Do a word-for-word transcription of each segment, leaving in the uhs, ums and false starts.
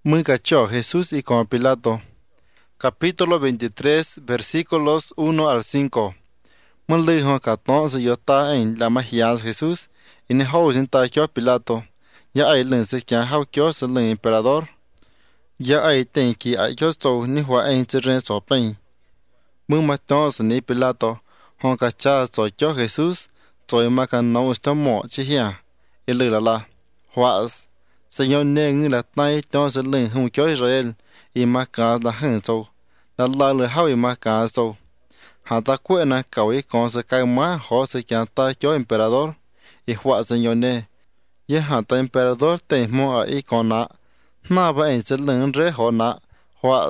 Muy cachó Jesús y con Pilato. Capítulo veintitrés, versículos uno al cinco. Muy lejos catón se yo ta en la magia Jesús, y ne hau sin ta yo Pilato. Ya hay len se kya hau kyo se len emperador. Ya hay ten ki ai kyo so ni hua en se ren so pen. Muy matón se ni Pilato, hon cacha so yo Jesús, so ma kan no sta mo chi hia. Y le la la. Huas. Señor ne ngi la tai ton se len hum kyo Israel, y ma ka la hen so. La la le hau y ma ka so. Hạ ta quên na cậu ấy còn sẽ cái má họ sẽ chẳng ta cho emperador y họa señor nè y hạ ta emperador tên mua ở y còn nạ na ba anh sẽ lưng rễ họ nạ họa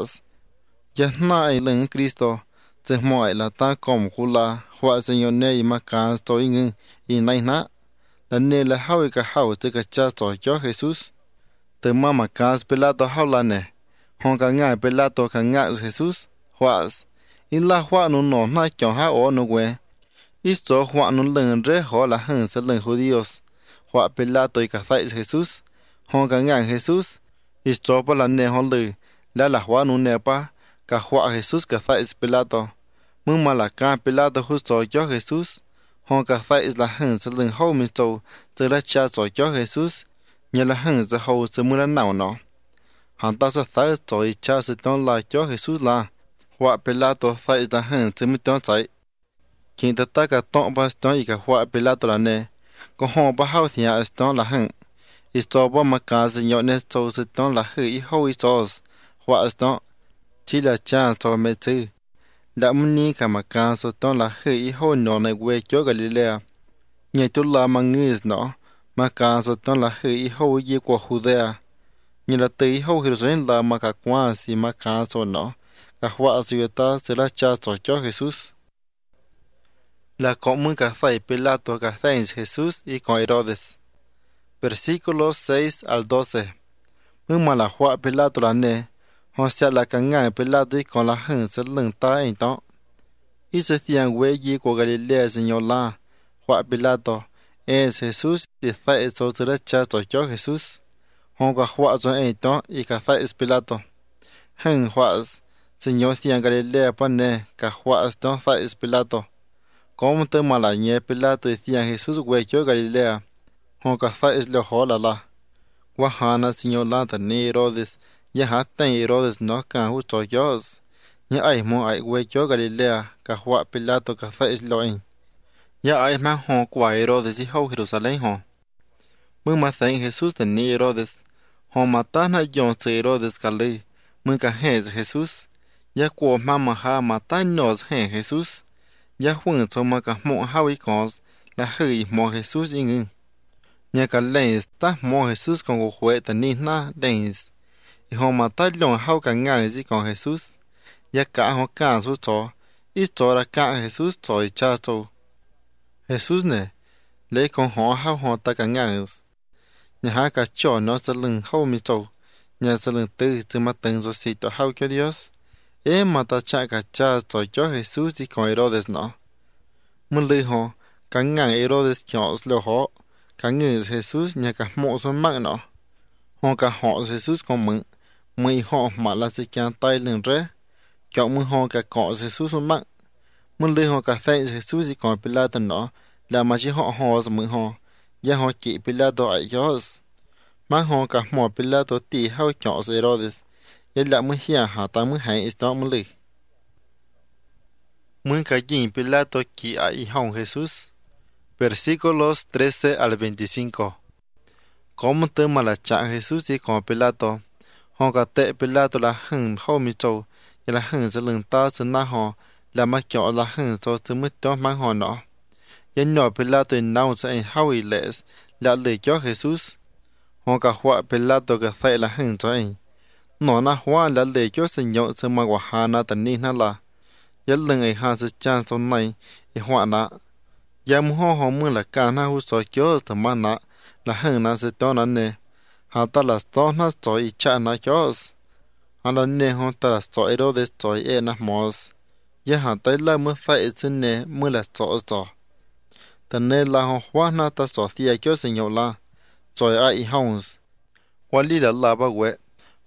y na ai lưng Cristo sẽ mua là ta cầm kula họa señor nè y mà cả tôi ngưng y này nạ là nè là hao y cả hao sẽ cả cha cho cho Jesus từ mà mà cả Pilato hao là nè họ cả ngài Pilato cả ngài Jesus họa in la hoa no no na chọn ha o no we ít số hoa no lần rễ họ là hơn sẽ lần judíos hoa Pilato y cả thầy Jesus họ cả ngang Jesus ít số pa là nè họ lử là là hoa no nè pa cả hoa Jesus cả thầy Pilato mừng mà là cả Pilato hút số cho Jesus họ cả thầy là hơn sẽ lần hậu mình châu sẽ là cha số cho Jesus nhờ là hơn sẽ hậu sẽ mưa nào nó hắn ta sẽ thấy rồi cha sẽ tôn lại cho Jesus là họa Pilato sai ra hẳn sẽ mới cho chạy. Khi ta ta cả tông ba stone y cả họa Pilato là nè, có họ ba hao thì à stone là hẳn. Isto ba mà cả sự nhọn nè sau sự stone là hư y hậu y sau họa stone chỉ là cha sau mẹ sư. Đã muốn ní cả mà cả sự stone là hư y hậu nhỏ này quê chỗ Galilea. Nhà chỗ là mà ngư nó mà cả sự stone là hư y hậu y qua Judea. Như là từ y hậu Jerusalem là mà cả quan si mà cả số nó. La hua sieta será chazo cho Jesús. La común cazai Pilato cazai Jesús y con Herodes. Versículos seis al doce. Muy mala hua Pilato la ne. O sea la canga Pilato y con la gente se lenta en to. Y se hacían güey con Galilea señor la. Hua Pilato es Jesús y zai eso será chazo cho Jesús. Honga hua son en to y cazai es Pilato. Hen huas. Señor Cian Galilea pone cajuas don sais Pilato. Como te malañe Pilato decían Jesús huecho Galilea. Hon cazais lo hola la. Wahana señor lanta ni Herodes. Ya hatan Herodes no can justo yos. Ya hay mo hay huecho Galilea. Cajua Pilato cazais lo en. Ya hay más hon qua Herodes y ho Jerusalén hon. Muy más en Jesús de ni Herodes. Hon matana yon se Herodes Galí. Muy cajes Jesús. Ya qua mama ha mata nos he Jesús. Ya huân so ma ka mo ha wi cos la hui mo Jesús in. Ya ka lens ta mo Jesús con go hue ta ni na lens. Y ho mata long ha ka nga zi con Jesús. Ya ka ho ka su cho. Y cho ra ka Jesús cho cha so. Jesús ne le con ho ha ho ta ka nga. Ya ha ka cho no sa lưng ho mi so. Ya sa lưng tư tu ma teng so si to ha cho Dios. E mata cha ka cha cho cho Jesús y con Herodes no. Mun lư ho, ka ngang Herodes nhỏ lo ho, ka ngư Jesús nhà ka mo so mang no. Ho ka ho Jesús con mừng, mày ho mà là se chan tay lưng re. Cho mun ho ka ko Jesús so mang. Mun lư ho ka thay Jesús y con Pilato no, là mà chỉ ho ho so mừng ho. Ya ho ki Pilato ai yos. Mang ho ka mo Pilato ti hao nhỏ Herodes. Y la muy hia ha ta muy hay esto muy li. Muy callín Pilato ki a hijón Jesús. Versículos trece al veinticinco. Como te malacha Jesús y con Pilato. Honga te Pilato la heng ho mi châu. Y la heng se lưng ta se na ho. La ma kyo la heng so se muy to mang ho no. Y no Pilato y nao se en hao y les. La le cho Jesús. Honga hua Pilato que se la heng so en. Nó na hoa là lệ cho Señor se ma wahana ta ni na la. Ya lưng ai ha se chan so nai e hoa na. Ya mu ho ho mu la ka na hu so cho ta ma na la hang na se to na ne. Ha ta la so na so i cha na cho. Ha la ne ho ta la so ero de so e na mos. Ya ha ta la mu sa e se ne mu la so so. Ta ne la ho hoa na ta so sia cho Señor la. So ai hons. Wa li la la ba we.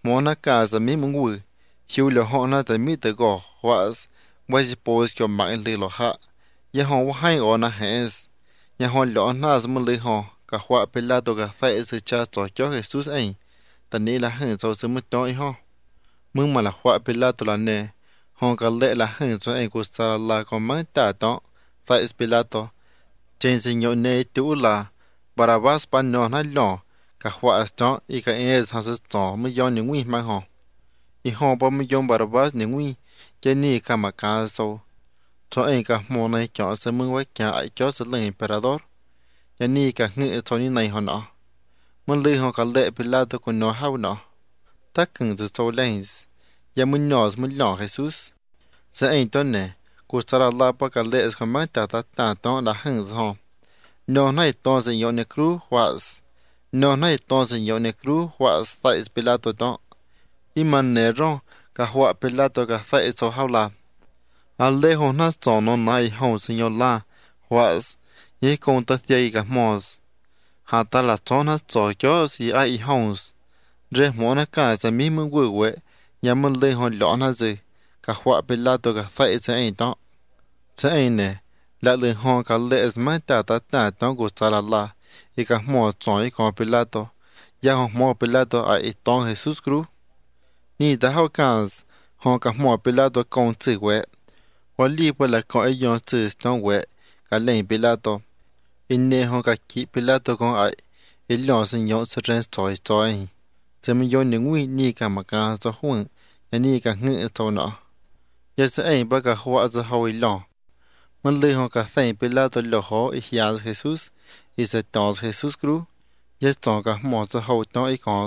mô na cả sa mi mung wư hiu lo họ na ta mi te go was was pos cho mạng lì lo hạ ya họ hai ở na hes ya họ lo na sa mung lì họ cả hoa Pilato cả phải sự cha cho cho Jesus anh ta ni là hưng cho sự mất đói ho mừng mà là hoa Pilato là nè họ cả lệ là hưng cho anh của sa là có mang ta đó phải Pilato trên sự nhộn nề tu là Barabbas ban nó na lo cả hoa đó y cả es ha sự cho mới do những nguy mang họ y họ bao mới do Barabbas những nguy cái ni cả mà cả số cho anh cả món này cho sự mừng với cả ai cho sự lần emperador ya ni cả ngự cho ni này họ nọ mình lì họ cả lệ Pilato của nó hao nọ tất cả từ số lens ya mình nhỏ mình nhỏ Jesus sẽ anh tuần này của Sarah la pa cả lệ của mang ta ta ta to đã hưng họ nó này to sẽ nhọn nè cru was nó này to sẽ nhọn nè cru was tại Pilato đó iman nè ro cả hoa Pilato cả phải cho hao la à lệ họ nó cho nó này họ sẽ nhọn la was ye con ta thầy cả mos hà ta là cho nó cho cho si ai house re mo na cả sa mi mừng quê quê nhà mình lên họ lọ na gì cả hoa Pilato cả phải sẽ anh đó sẽ anh nè là lên họ cả lệ mà ta ta ta đó của sa la y cả mo cho y con Pilato ya họ mo Pilato ai tông Jesus Christ ni ta hao cả họ cả mo Pilato con chữ quê họ li qua là có ai yon chữ tông quê cả lên Pilato inne họ cả kỹ Pilato con ai il lo sinh nhọn sự trên soi soiจะมีโยนหนึ่งวินี่กรรมการจะห่วงยันนี่ก็เงือตัวเนาะยาจะเองบักหัวจะหอยหล่อมันเลยเขาก็ใส่ไปแล้วตัวหล่อเขาอีกอย่างเยซูสอีจะต่อเยซูสครูยาต่อกับหมอจะหอยต่ออีกคน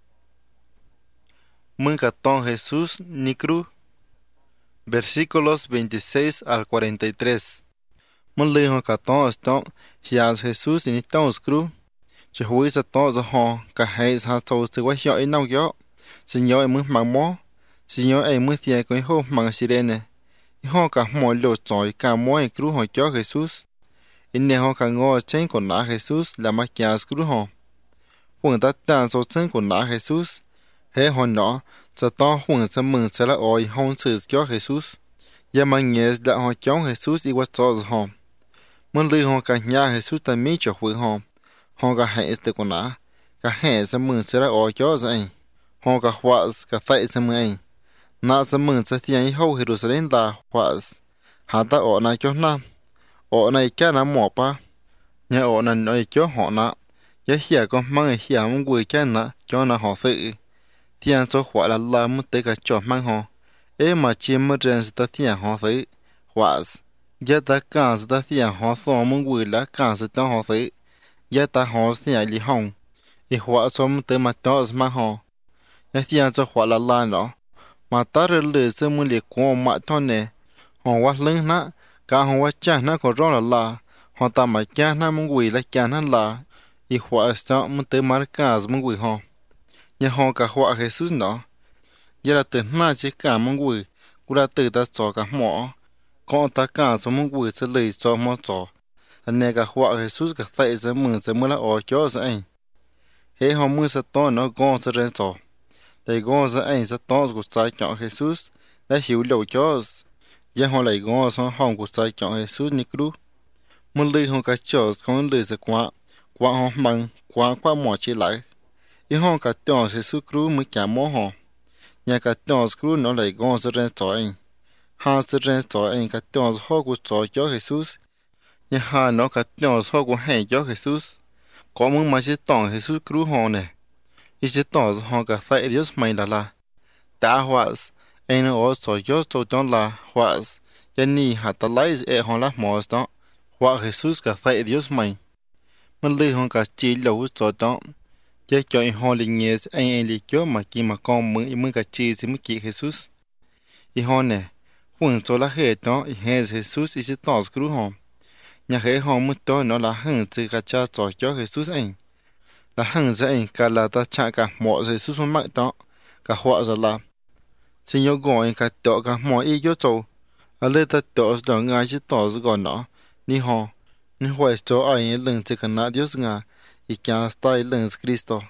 มึงก็ต้องเยซูสนิครู versículos veintiséis al cuarenta y tres มันเลยเขาก็ต้องต้องอย่างเยซูสนิต้องสครูจะหุยจะต่อจะหอก็ให้หาโตสึกว่าเยอะไอ้น้องเยอะสิเยอะไอ้มือหมังหมอสิเยอะไอ้มือเสียก็ไอ้โหหมังสิเรนไอ้ห้อกับหมอโลดจอยกามวยครูหอยเจ้าเยซูสอินเนห้อกับงอเช่นคนหนาเยซูสและมาแก่ครูหอห่วงตัดตาโซเช่นคนหนาเยซูสเฮหอนเนาะจะต้องห่วงจะมึงจะละออยห้องสื่อเจ้าเยซูสอย่ามาเงี้ยละหอเจ้าเยซูสอีกว่าจอจะหอมันเลยห้อกับยาเยซูสแต่ไม่จะหุยหอhọ cả hệ từ con á cả hệ sẽ mừng sẽ ra ở chỗ gì họ cả hoa cả tại sẽ mừng na sẽ mừng sẽ thiên hậu Jerusalem là hoa hà ta ở này chỗ nam ở này cái nào mỏ pa nhà ở này nơi chỗ họ nè giá hiện con mang hiện muốn quỳ cái nè cho nó họ sự thiên số hoa là là muốn tới cả chỗ mang họ ấy mà chim mà trên sẽ thiên họ sự hoa giá ta cả sẽ thiên họ so muốn quỳ là cả sẽ cho họ sự ya ta ho sia li hong i hwa som te ma to ma ho ya sia cho hwa la la no ma ta re le se mu le ko ma to ne ho wa leng na ka ho wa cha na ko ro la la ho ta ma cha na mu wi la cha na la i hwa sta mu te mar ka z mu wi ho ya ho ka hwa Jesus no ya la te na chi ka mu wi ku la te ta cho ka mo ko ta ka so mu wi se le so mo cho anh này cả hoa Jesus cả tại sẽ mừng sẽ mưa là ở chỗ sẽ anh hệ họ mưa sẽ to nó gòn sẽ lên chỗ để gòn sẽ anh sẽ to của sai chọn Jesus đã hiểu lâu chỗ giờ họ lại gòn sang hồng của sai chọn Jesus Nikru mưa lư họ cả chỗ con lư sẽ qua qua họ măng qua qua mỏ chỉ lại ý họ cả chọn Jesus Nikru mới cả mỏ họ nhà cả chọn Jesus nó lại gòn sẽ lên chỗ anh họ sẽ lên chỗ anh cả chọn họ của chỗ cho Jesus nhà hà nó cả nhỏ sau của hệ cho Jesus có muốn mà chỉ tỏ Jesus cứu họ nè ý chỉ tỏ họ cả tại Dios mày là là đã hóa anh ở chỗ cho chỗ đó là hóa anh ni hạt lại e họ là mò đó hóa Jesus cả tại Dios mày mình lấy họ cả chỉ lâu chỗ đó cho cho họ liền nghe anh anh liền cho mà khi mà con mới mới cả chỉ thì mới kỹ Jesus ý họ nè huống chỗ là hệ đó hệ Jesus ý chỉ tỏ cứu họ nhà hệ họ muốn tôi nó là hằng từ cả cha cho cho Jesus anh là hằng za anh cả là ta cha cả mọi Jesus mắc đó cả họ rồi là xin nhớ gọi cả tổ cả mọi ý cho châu ở đây ta tổ đó ngay chỉ tổ rồi còn nó ni họ ni hỏi cho ai lần từ cả nát Dios ngà ý cả style lần Cristo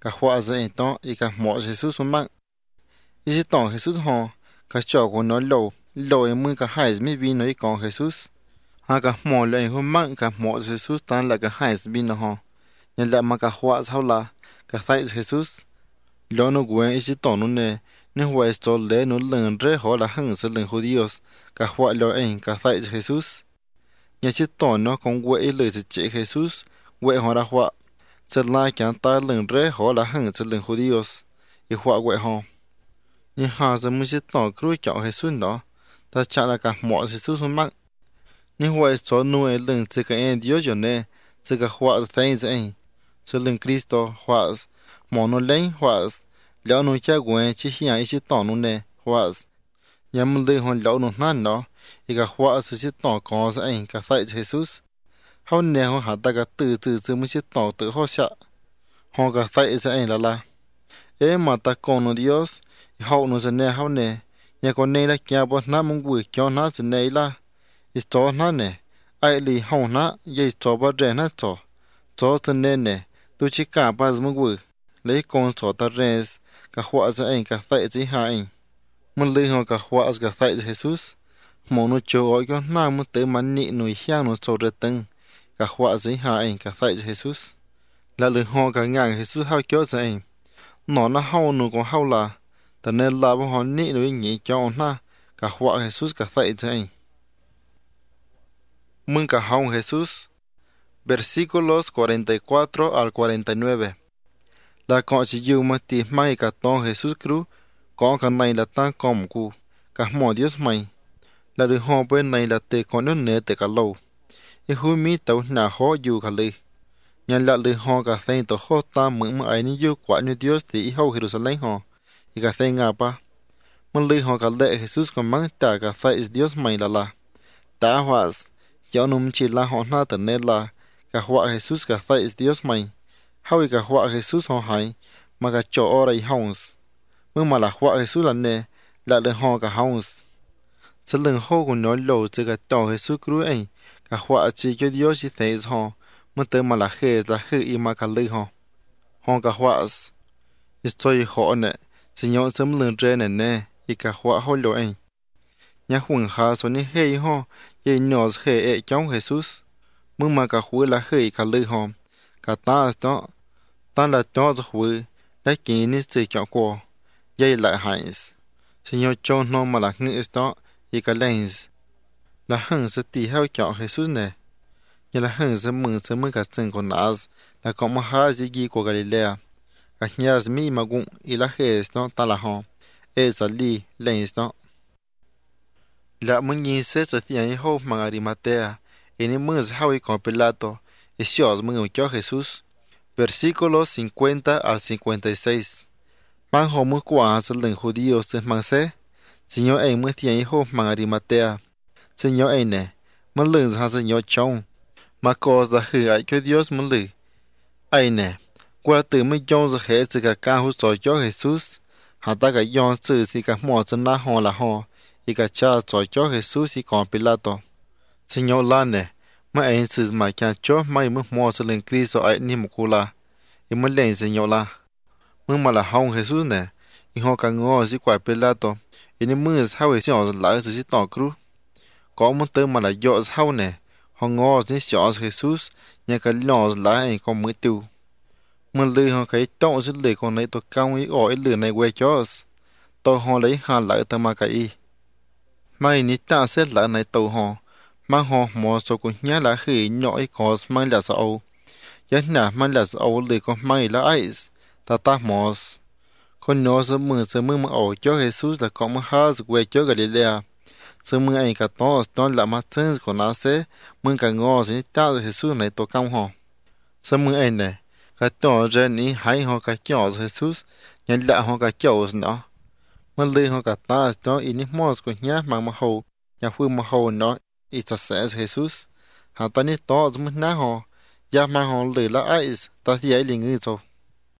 cả hoa dễ to y cả mỏ Jesus xuống mạng y tỏ Jesus họ cả trò của nó lâu lâu em mưa cả hai mi vi nói con Jesus ha cả mỏ lại hôm mạng cả mỏ Jesus tan là cả hai mi nó họ nhân lại mà cả hoa sao là cả thay Jesus lo nó quên y tỏ nó nè nên hoa cho lẽ nó lần rẽ họ là hằng sẽ lần Judíos cả hoa lo anh cả thay Jesus nhà chỉ tỏ nó còn quên lời chỉ Jesus quên họ đã hoa sẽ lại chẳng ta lần rẽ họ là hằng sẽ lần Judíos y hoa quên họ nhưng họ sẽ mới chỉ tỏ cứu chọn Jesus đó ta chắc là cả mọi Jesus xuống mắc nhưng hoa cho nuôi lần chỉ cái anh Dios cho nên chỉ cái hoa sẽ thấy gì sẽ lần Cristo hoa món nó lấy hoa lão nó cha quên chỉ hiện ý chỉ tỏ nó nè hoa nhà mình lấy hòn lão nó năn đó y cái hoa sẽ chỉ tỏ có sẽ anh cái phải Jesus họ nè họ hạt ta cái từ từ từ mới chỉ tỏ tự họ sợ họ cái phải sẽ anh là là ê mà ta còn nó Dios họ nó sẽ nè họ nè nhà con này là kia bọn nó muốn quỳ cho nó sẽ nè là ít cho nó nè ai lì họ nó vậy cho bọn trẻ nó cho cho sẽ nè nè tôi chỉ cả ba muốn quỳ lấy con cho ta rèn cả hoa sẽ anh cả phải chỉ hai mình lấy họ cả hoa cả phải Jesus mong nó cho gọi cho nó muốn tới mà nhị nổi hiang nó cho ra từng cả hoa sẽ hai cả phải Jesus là lời họ cả ngang Jesus hao cho sẽ anh nó nó hao nó còn hao là ta nên là bọn họ nhị nổi nhị cho nó cả hoa Jesus cả phải sẽ anh mình cả hao Jesus versículos cuarenta y cuatro al cuarenta y nueve là có chỉ yêu mà tìm mai cả to Jesus Christ có cái này là ta còn cu cả mọi Dios mày là được họ bên này là tề có nước nè tề cả lâu y hui mi tàu nà họ yêu cả lì nhận là được họ cả thầy tổ họ ta mượn mà ai ní yêu quả như Dios thì hậu Jerusalem họ y cả thầy ngà ba mình lì họ cả lệ Jesus còn mang ta cả thầy Dios mày là là ta hoa giáo nôm chỉ là họ na tận nên là cả hoa Jesus cả thầy Dios mày hậu cả hoa Jesus họ hay mà cả chỗ ở đây hông มื่อมาละว่าเยซูลันเนละเลหอกับเฮาส์สลึงโฮกุนน้อยโลจะกับต่อเยซูครูเองกับว่าจีก็ดิโอชิเทสฮอเมื่อเติมมาละเฮจะคืออีมากันเลยฮอฮอกับว่าอิสโตยฮอเนสิยอนสมลึงเจเนเนอีกับว่าฮอโลเองยาหุ่นขาส่วนนี้เฮยฮอเยนอสเฮเอจ้องเยซูสเมื่อมากับหัวละเฮยกันเลยฮอกับตาสเนาะตาละจ้อจะหัวและกินนี่สิจ่อกว่าdây lại hại Señor cho nó mà là ngữ đó y cả lên là hằng sẽ tì heo chọn Jesus nè như là hằng sẽ mừng sẽ mừng cả chân của nó là có mà ha gì gì của Galilea cả nhà mi mà cũng y là hết nó ta là họ e sẽ li lên nó là mừng nhìn sẽ sẽ tiền hô mà Arimatea y mừng sẽ hao y con Pilato y xóa mừng cho Jesus versículos cincuenta al cincuenta y seis mang hồ mưa quả sẽ lần Judío sẽ mang xe Señor ấy mới thiện hô mang Arimatea Señor ấy nè mới lần ra Señor trong mà có ra hư ai cho Dios mới lử ấy nè qua từ mới trong ra hết sự cả ca hỗ trợ cho Jesus họ ta cả yon sự sự cả mò chân na họ là họ y cả cha trợ cho Jesus y còn Pilato Señor la nè mới ấy sự mà cha cho mai mới mò sẽ lần Cristo ấy ni một cô la y mới lên Señor laเมื่อมาละห้องเยซูเนี่ยอีห้องกังงอสิกว่าเปล่าตัวอีนี่มือเท้าสิออกหลายสิต่อครูก็มันเติมมาละยอดเท้าเนี่ยห้องงอสิจอดเยซูยังกันหล่อหลายก็มือติวมันเลยห้องใครต้องสิเลยคนในตัวเก้าอีอ๋ออีเหลือในเวจอสตัวห้องเลยหาหลายแต่มาไกลไม่นิตาเสร็จหลายในตัวห้องมาห้องหมอสกุลนี้ละคือหน่อยก็ไม่ละสเอายันหนาไม่ละสเอาเลยก็ไม่ละไอส์ta ta mos con nó sớm mưa sớm mưa mà ổ cho Jesus là có mà ha quay cho Galilea sớm mưa anh cả to to là mà chân của nó sẽ mưa cả ngõ sẽ ta Jesus này to cao họ sớm mưa anh này cả to ra ní hay họ cả chó Jesus nhận lại họ cả chó nó mà lười họ cả ta to in mos của nhá mà mà hầu nhà phương mà hầu nó ít sẽ Jesus họ ta ní to giống na họ ya mà họ lười là ai ta thì ấy liền ngư rồi